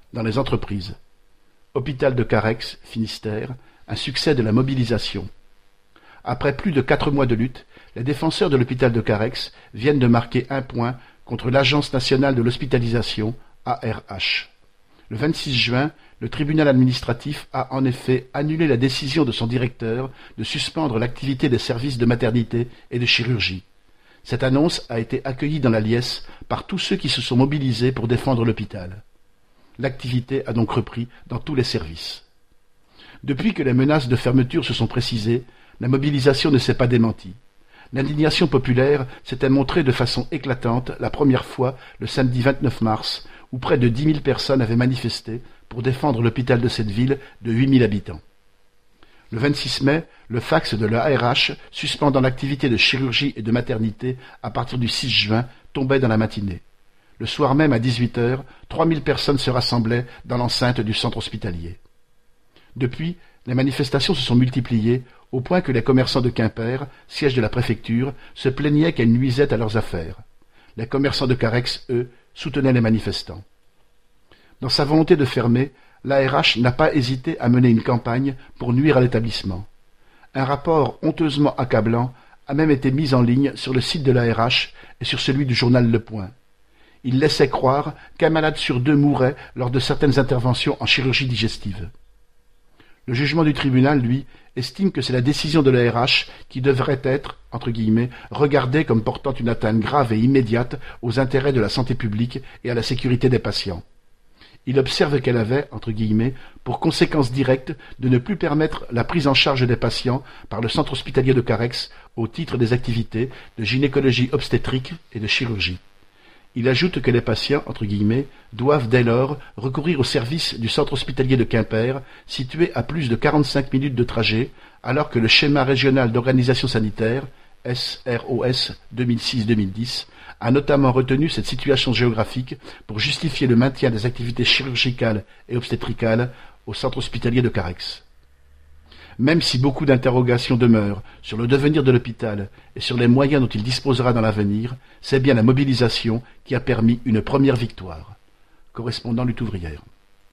dans les entreprises. Hôpital de Carhaix, Finistère, un succès de la mobilisation. Après plus de 4 mois de lutte, les défenseurs de l'hôpital de Carhaix viennent de marquer un point contre l'Agence nationale de l'hospitalisation, ARH. Le 26 juin, le tribunal administratif a en effet annulé la décision de son directeur de suspendre l'activité des services de maternité et de chirurgie. Cette annonce a été accueillie dans la liesse par tous ceux qui se sont mobilisés pour défendre l'hôpital. L'activité a donc repris dans tous les services. Depuis que les menaces de fermeture se sont précisées, la mobilisation ne s'est pas démentie. L'indignation populaire s'était montrée de façon éclatante la première fois le samedi 29 mars, où près de 10 000 personnes avaient manifesté pour défendre l'hôpital de cette ville de 8 000 habitants. Le 26 mai, le fax de l'ARH suspendant l'activité de chirurgie et de maternité à partir du 6 juin tombait dans la matinée. Le soir même à 18h, 3 000 personnes se rassemblaient dans l'enceinte du centre hospitalier. Depuis, les manifestations se sont multipliées au point que les commerçants de Quimper, siège de la préfecture, se plaignaient qu'elles nuisaient à leurs affaires. Les commerçants de Carhaix, eux, soutenaient les manifestants. Dans sa volonté de fermer, l'ARH n'a pas hésité à mener une campagne pour nuire à l'établissement. Un rapport honteusement accablant a même été mis en ligne sur le site de l'ARH et sur celui du journal Le Point. Il laissait croire qu'un malade sur 2 mourait lors de certaines interventions en chirurgie digestive. Le jugement du tribunal, lui, estime que c'est la décision de l'ARH qui devrait être, entre guillemets, regardée comme portant une atteinte grave et immédiate aux intérêts de la santé publique et à la sécurité des patients. Il observe qu'elle avait, entre guillemets, pour conséquence directe de ne plus permettre la prise en charge des patients par le centre hospitalier de Carhaix au titre des activités de gynécologie obstétrique et de chirurgie. Il ajoute que les patients, entre guillemets, doivent dès lors recourir au service du centre hospitalier de Quimper, situé à plus de 45 minutes de trajet, alors que le schéma régional d'organisation sanitaire, SROS 2006-2010, a notamment retenu cette situation géographique pour justifier le maintien des activités chirurgicales et obstétricales au centre hospitalier de Carhaix. Même si beaucoup d'interrogations demeurent sur le devenir de l'hôpital et sur les moyens dont il disposera dans l'avenir, c'est bien la mobilisation qui a permis une première victoire. Correspondant Lutte ouvrière.